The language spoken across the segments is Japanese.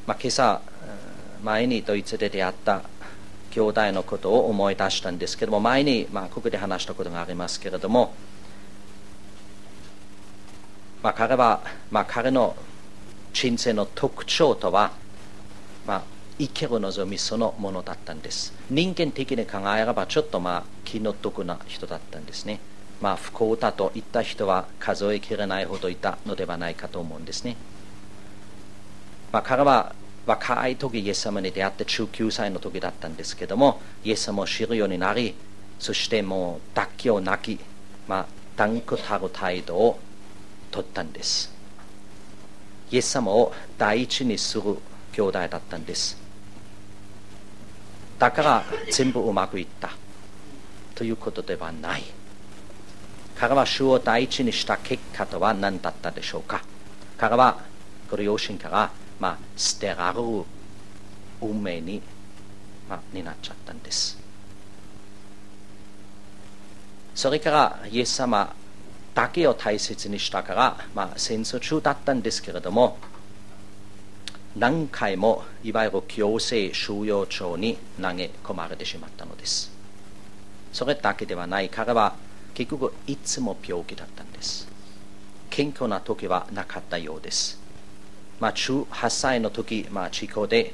今朝前にドイツで出会った兄弟のことを思い出したんですけども、前にここで話したことがありますけれども、彼は、彼の人生の特徴とは、生きる望みそのものだったんです。人間的に考えればちょっと気の毒な人だったんですね。不幸だといった人は数えきれないほどいたのではないかと思うんですね。彼は若い時イエス様に出会って19歳の時だったんですけども、イエス様を知るようになり、そしてもう抱きを泣き、断固たる態度を取ったんです。イエス様を第一にする兄弟だったんです。だから全部うまくいったということではない。彼は主を第一にした結果とは何だったでしょうか。彼はご両親から捨てられる運命になっちゃったんです。それからイエス様だけを大切にしたから、戦争中だったんですけれども、何回もいわゆる強制収容所に投げ込まれてしまったのです。それだけではない。彼は結局いつも病気だったんです。健康な時はなかったようです。18歳の時、事故で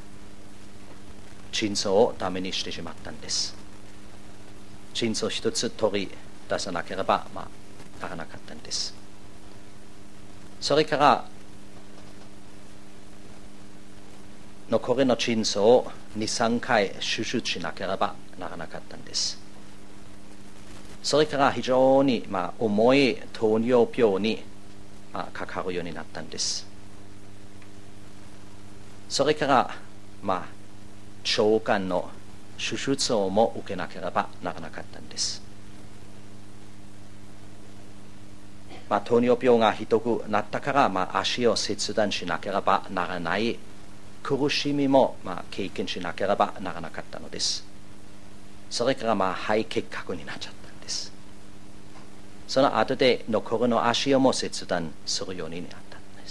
腎臓をダメにしてしまったんです。腎臓一つ取り出さなければならなかったんです。それから残りの腎臓を 2,3 回手術しなければならなかったんです。それから非常に重い糖尿病にかかるようになったんです。それから腸がんの手術をも受けなければならなかったんです。糖尿病がひどくなったから、足を切断しなければならない苦しみも経験しなければならなかったのです。それから肺結核になっちゃったんです。その後で残りの足をも切断するようになったんです。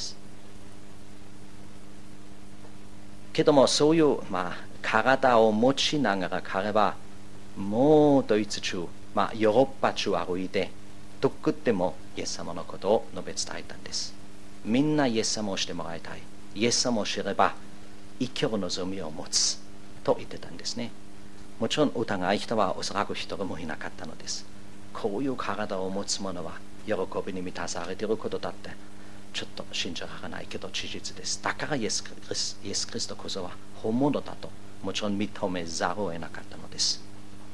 けどもそういう体を持ちながら彼はもうドイツ中、ヨーロッパ中歩いてどこでもイエス様のことを述べ伝えたんです。みんなイエス様をしてもらいたい。イエス様を知れば生きる望みを持つと言ってたんですね。もちろん疑い人はおそらく一人もいなかったのです。こういう体を持つ者は喜びに満たされていることだってちょっと信じられないけど事実です。だからイエス・キリストこそは本物だともちろん認めざるを得なかったのです。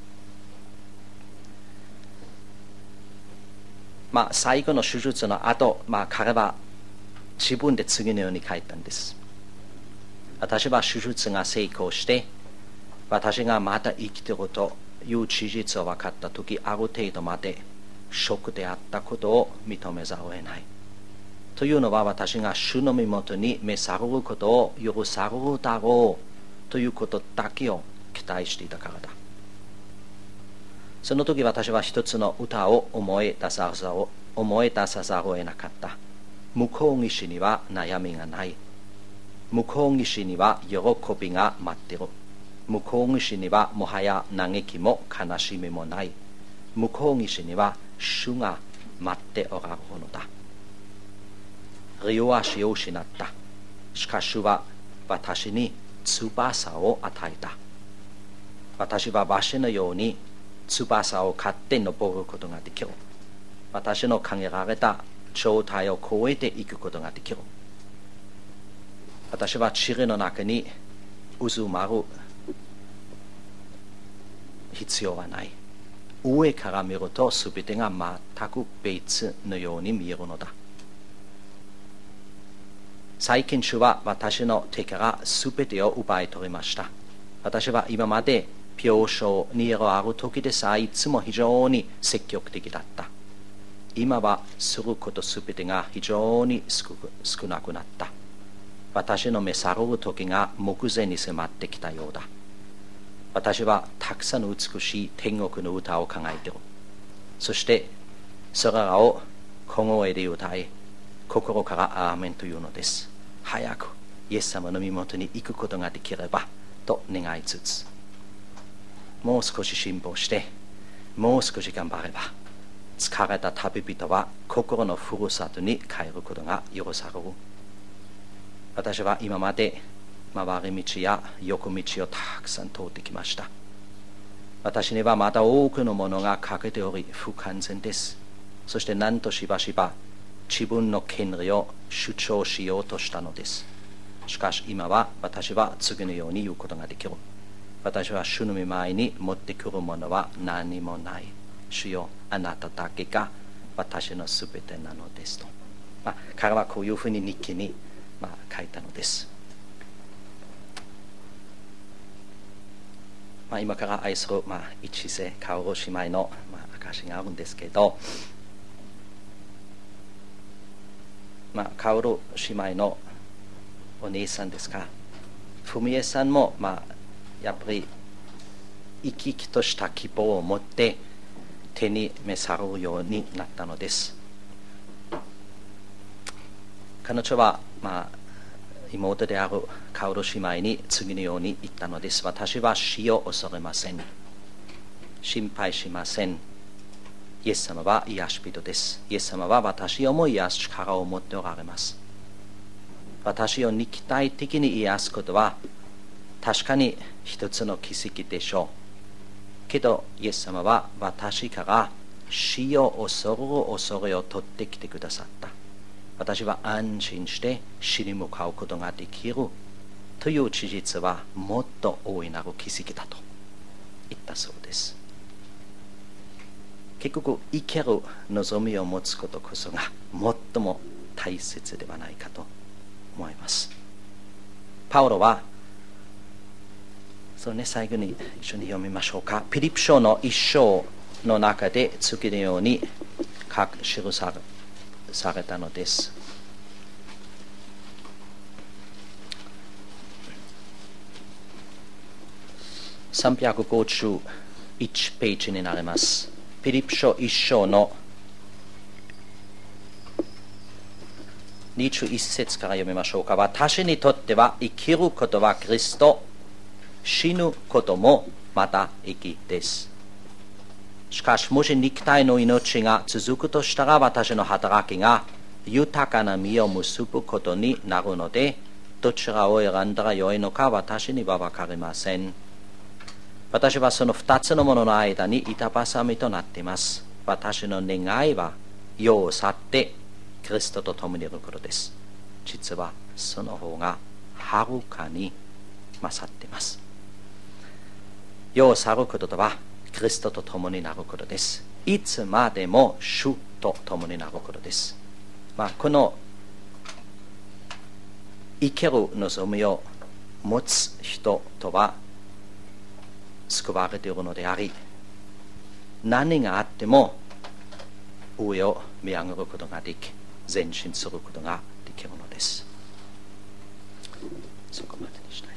最後の手術の後、彼は自分で次のように書いたんです。私は手術が成功して私がまだ生きているという事実を分かったとき、ある程度までショックであったことを認めざるを得ない。というのは私が主の身元に召されることを許されるだろうということだけを期待していたからだ。その時私は一つの歌を思い出さざるを得なかった。向こう岸には悩みがない。向こう岸には喜びが待っている。向こう岸にはもはや嘆きも悲しみもない。向こう岸には主が待っておられるのだ。両足を失った。しかし主は私に翼を与えた。私は馬車のように翼を買って登ることができる。私の限られた状態を超えていくことができる。私は塵の中に渦まる必要はない。上から見ると全てが全く別のように見えるのだ。最近主は私の手から全てを奪い取りました。私は今まで病床にある時でさえいつも非常に積極的だった。今はすることすべてが非常に少なくなった。私の召される時が目前に迫ってきたようだ。私はたくさんの美しい天国の歌を考えている。そしてそれらを小声で歌い、心からアーメンというのです。早くイエス様の身元に行くことができればと願いつつ、もう少し辛抱してもう少し頑張れば疲れた旅人は心のふるさとに帰ることが許される。私は今まで回り道や横道をたくさん通ってきました。私にはまだ多くのものが欠けており不完全です。そしてなんとしばしば自分の権利を主張しようとしたのです。しかし今は私は次のように言うことができる。私は主の御前に持ってくるものは何もない。主よ、あなただけが私のすべてなのですと。彼はこういうふうに日記に書いたのです。今から愛する一世カオル姉妹の証があるんですけど、カオル姉妹のお姉さんですか、フミエさんもやっぱり生き生きとした希望を持って手に召されるようになったのです。彼女は妹であるカオル姉妹に次のように言ったのです。私は死を恐れません。心配しません。イエス様は癒し人です。イエス様は私をも癒す力を持っておられます。私を肉体的に癒すことは確かに一つの奇跡でしょう。けどイエス様は私から死を恐れる恐れを取ってきてくださった。私は安心して死に向かうことができるという事実はもっと大いなる奇跡だと言ったそうです。結局生ける望みを持つことこそが最も大切ではないかと思います。パウロは最後に一緒に読みましょうか。ピリピ書の一章の中で次のように記されたのです。351ページになります。ピリピ書一章の21節から読みましょうか。私にとっては生きることはキリスト、死ぬこともまた生きです。しかしもし肉体の命が続くとしたら、私の働きが豊かな実を結ぶことになるので、どちらを選んだらよいのか私には分かりません。私はその2つのものの間に板挟みとなっています。私の願いは世を去ってキリストと共にいることです。実はその方がはるかに勝っています。世を去ることとはキリストと共になることです。いつまでも主と共になることです。この生ける望みを持つ人とは救われているのであり、何があっても上を見上げることができ、前進することができるのです。そこまでにしたい。